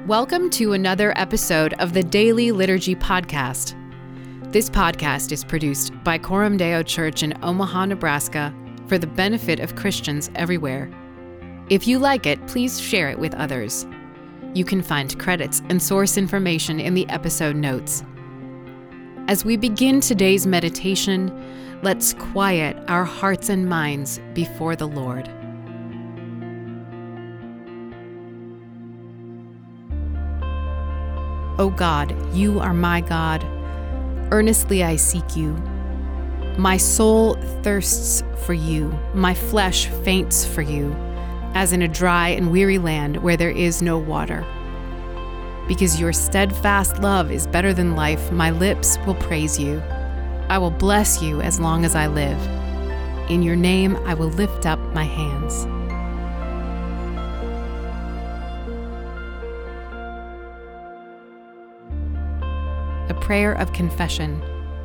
Welcome to another episode of the Daily Liturgy Podcast. This podcast is produced by Coram Deo Church in Omaha, Nebraska, for the benefit of Christians everywhere. If you like it, please share it with others. You can find credits and source information in the episode notes. As we begin today's meditation, let's quiet our hearts and minds before the Lord. O God, you are my God. Earnestly I seek you. My soul thirsts for you. My flesh faints for you, as in a dry and weary land where there is no water. Because your steadfast love is better than life, my lips will praise you. I will bless you as long as I live. In your name I will lift up my hands. A prayer of confession.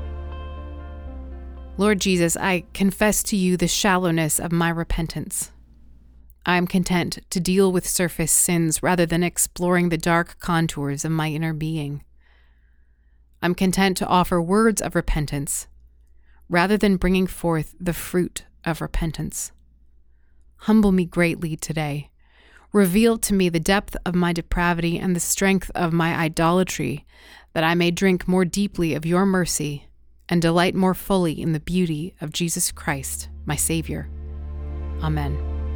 Lord Jesus, I confess to you the shallowness of my repentance. I am content to deal with surface sins rather than exploring the dark contours of my inner being. I'm content to offer words of repentance rather than bringing forth the fruit of repentance. Humble me greatly today. Reveal to me the depth of my depravity and the strength of my idolatry, that I may drink more deeply of your mercy and delight more fully in the beauty of Jesus Christ, my Savior. Amen.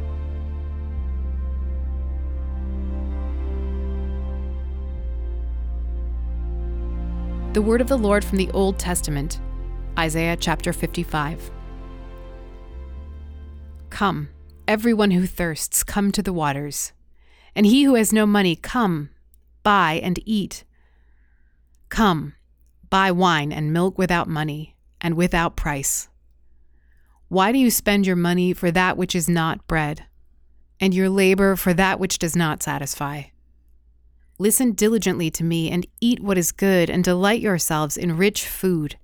The word of the Lord from the Old Testament, Isaiah chapter 55. Come, everyone who thirsts, come to the waters, and he who has no money, come, buy and eat. Come, buy wine and milk without money and without price. Why do you spend your money for that which is not bread, and your labor for that which does not satisfy? Listen diligently to me and eat what is good, and delight yourselves in rich food.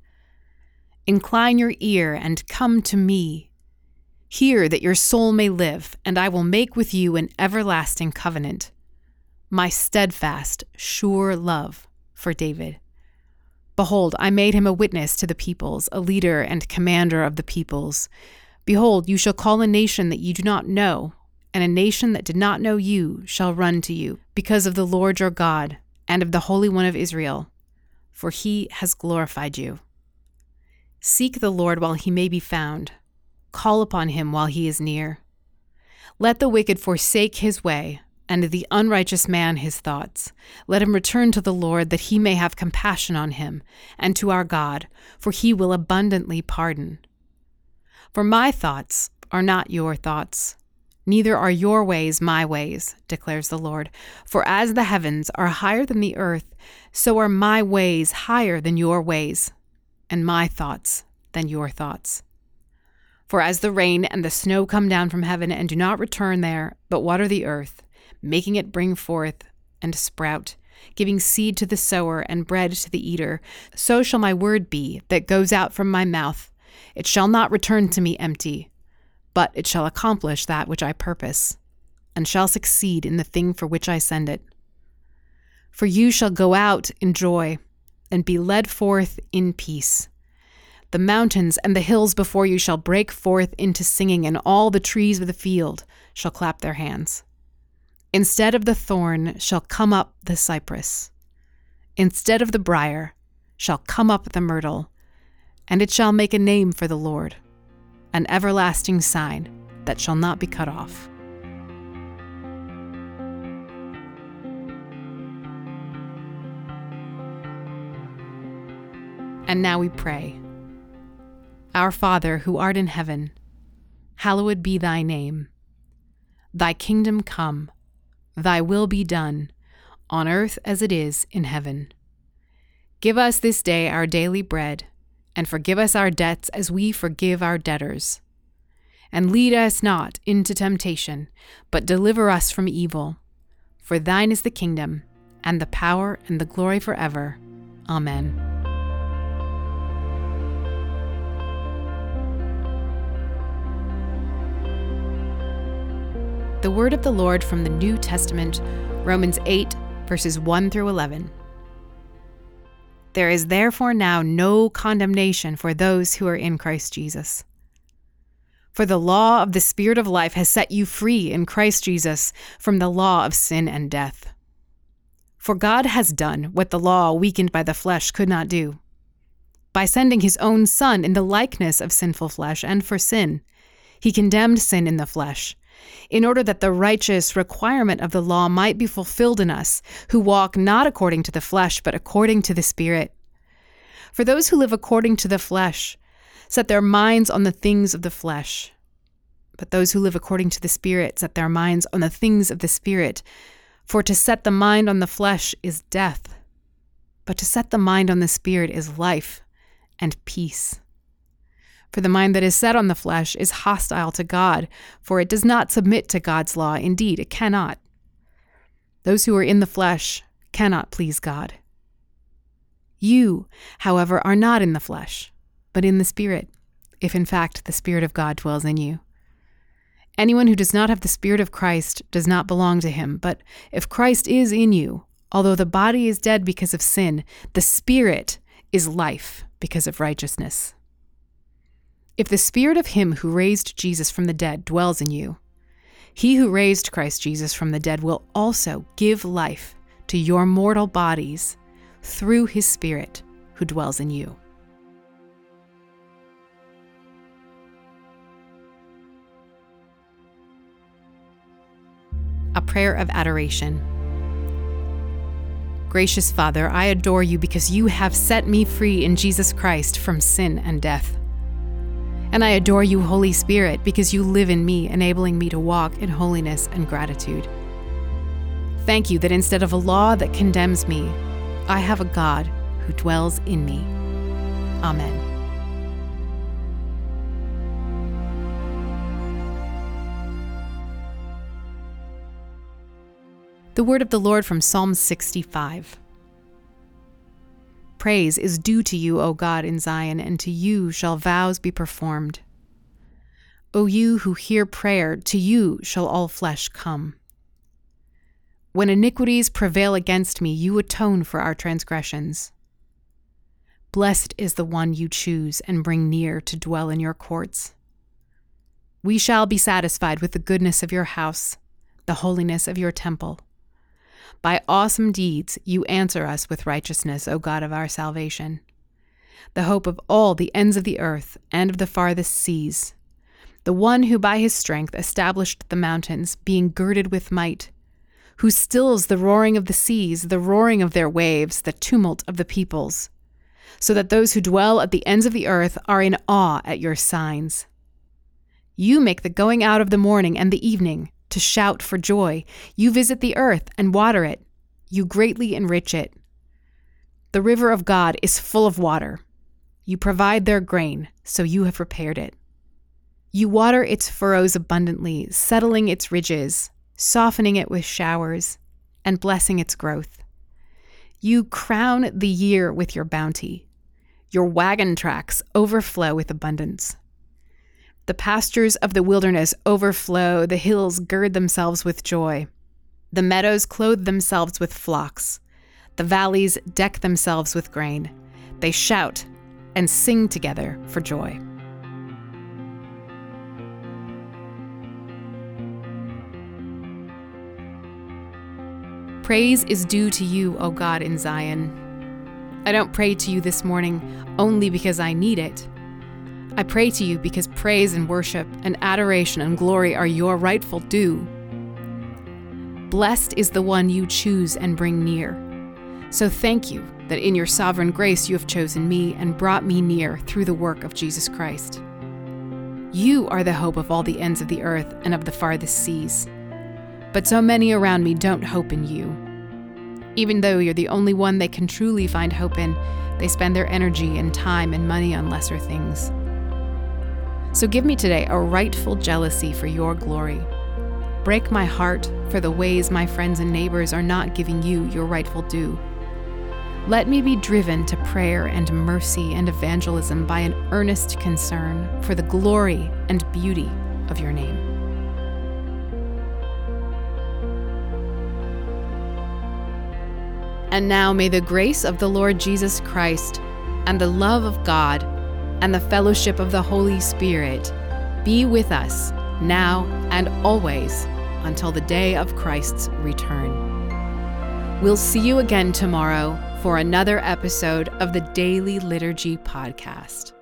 Incline your ear and come to me. Hear that your soul may live, and I will make with you an everlasting covenant, my steadfast, sure love for David. Behold, I made him a witness to the peoples, a leader and commander of the peoples. Behold, you shall call a nation that you do not know, and a nation that did not know you shall run to you, because of the Lord your God, and of the Holy One of Israel, for he has glorified you. Seek the Lord while he may be found. Call upon him while he is near. Let the wicked forsake his way, and the unrighteous man his thoughts. Let him return to the Lord, that he may have compassion on him, and to our God, for he will abundantly pardon. For my thoughts are not your thoughts, neither are your ways my ways, declares the Lord. For as the heavens are higher than the earth, so are my ways higher than your ways, and my thoughts than your thoughts. For as the rain and the snow come down from heaven and do not return there, but water the earth, making it bring forth and sprout, giving seed to the sower and bread to the eater, so shall my word be that goes out from my mouth. It shall not return to me empty, but it shall accomplish that which I purpose, and shall succeed in the thing for which I send it. For you shall go out in joy, and be led forth in peace. The mountains and the hills before you shall break forth into singing, and all the trees of the field shall clap their hands. Instead of the thorn shall come up the cypress. Instead of the briar shall come up the myrtle, and it shall make a name for the Lord, an everlasting sign that shall not be cut off. And now we pray. Our Father, who art in heaven, hallowed be thy name. Thy kingdom come. Thy will be done, on earth as it is in heaven. Give us this day our daily bread, and forgive us our debts as we forgive our debtors. And lead us not into temptation, but deliver us from evil. For thine is the kingdom, and the power, and the glory forever. Amen. The word of the Lord from the New Testament, Romans 8, verses 1 through 11. There is therefore now no condemnation for those who are in Christ Jesus. For the law of the Spirit of life has set you free in Christ Jesus from the law of sin and death. For God has done what the law, weakened by the flesh, could not do. By sending his own Son in the likeness of sinful flesh and for sin, he condemned sin in the flesh, in order that the righteous requirement of the law might be fulfilled in us, who walk not according to the flesh, but according to the Spirit. For those who live according to the flesh set their minds on the things of the flesh, but those who live according to the Spirit set their minds on the things of the Spirit. For to set the mind on the flesh is death, but to set the mind on the Spirit is life and peace. For the mind that is set on the flesh is hostile to God, for it does not submit to God's law. Indeed, it cannot. Those who are in the flesh cannot please God. You, however, are not in the flesh, but in the Spirit, if in fact the Spirit of God dwells in you. Anyone who does not have the Spirit of Christ does not belong to him, but if Christ is in you, although the body is dead because of sin, the Spirit is life because of righteousness. If the Spirit of him who raised Jesus from the dead dwells in you, he who raised Christ Jesus from the dead will also give life to your mortal bodies through his Spirit who dwells in you. A prayer of adoration. Gracious Father, I adore you because you have set me free in Jesus Christ from sin and death. And I adore you, Holy Spirit, because you live in me, enabling me to walk in holiness and gratitude. Thank you that instead of a law that condemns me, I have a God who dwells in me. Amen. The word of the Lord from Psalm 65. Praise is due to you, O God, in Zion, and to you shall vows be performed. O you who hear prayer, to you shall all flesh come. When iniquities prevail against me, you atone for our transgressions. Blessed is the one you choose and bring near to dwell in your courts. We shall be satisfied with the goodness of your house, the holiness of your temple. By awesome deeds you answer us with righteousness, O God of our salvation, the hope of all the ends of the earth and of the farthest seas, the one who by his strength established the mountains, being girded with might, who stills the roaring of the seas, the roaring of their waves, the tumult of the peoples, so that those who dwell at the ends of the earth are in awe at your signs. You make the going out of the morning and the evening to shout for joy. You visit the earth and water it. You greatly enrich it. The river of God is full of water. You provide their grain, so you have prepared it. You water its furrows abundantly, settling its ridges, softening it with showers, and blessing its growth. You crown the year with your bounty. Your wagon tracks overflow with abundance. The pastures of the wilderness overflow, the hills gird themselves with joy. The meadows clothe themselves with flocks. The valleys deck themselves with grain. They shout and sing together for joy. Praise is due to you, O God, in Zion. I don't pray to you this morning only because I need it. I pray to you because praise and worship and adoration and glory are your rightful due. Blessed is the one you choose and bring near. So thank you that in your sovereign grace you have chosen me and brought me near through the work of Jesus Christ. You are the hope of all the ends of the earth and of the farthest seas. But so many around me don't hope in you. Even though you're the only one they can truly find hope in, they spend their energy and time and money on lesser things. So give me today a rightful jealousy for your glory. Break my heart for the ways my friends and neighbors are not giving you your rightful due. Let me be driven to prayer and mercy and evangelism by an earnest concern for the glory and beauty of your name. And now may the grace of the Lord Jesus Christ, and the love of God, and the fellowship of the Holy Spirit be with us now and always until the day of Christ's return. We'll see you again tomorrow for another episode of the Daily Liturgy Podcast.